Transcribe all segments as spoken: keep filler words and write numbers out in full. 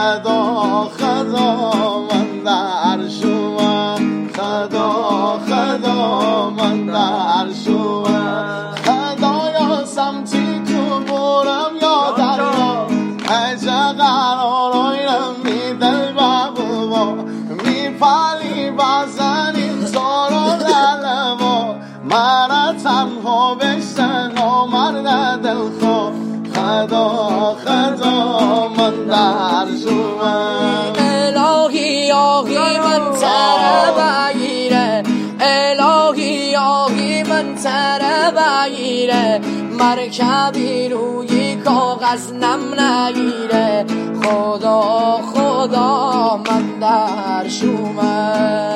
خدا خدا من در شما، خدا خدا من در شما، خدایا سمتی تو برم یا دریا، هجه قرارایرم می دل بابا، می پالی بازن این زار و دلوا، مرا تنها بشتن آمرد دلخوا، خدا خدا من در شما. الهی آهی من سر بگیره، الهی آهی من سر بگیره، مرکبی روی کاغذ نم نگیره، خدا خدا من در شما.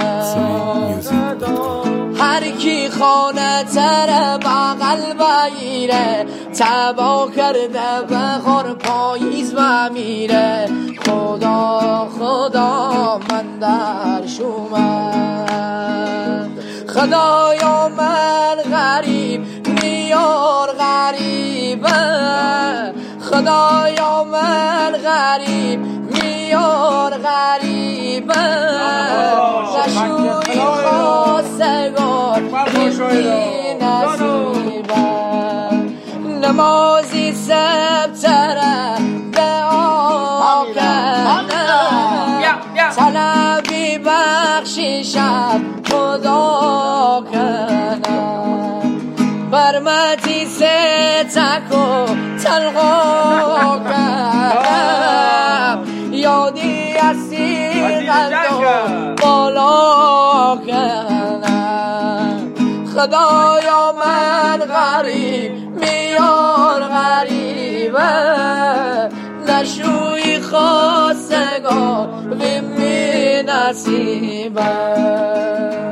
هر کی خانه تر بغل بگیره، تبا کرده بخور پاییز بمیره، خدا خدا من در شما. خدایا من غریب میار غریبه، خدایا من غریب میار غریبه، نشوی خواستگار بی نصیبه، نمازی سبتره دعا کنه، طلبی بخشی شب خدا کنه، برمتی سه تکو تلقا کنم، یادی اسی قلب بالا کنم، خدایا من غریب میار غریبه، نشوی خواستگار بی نصیبه.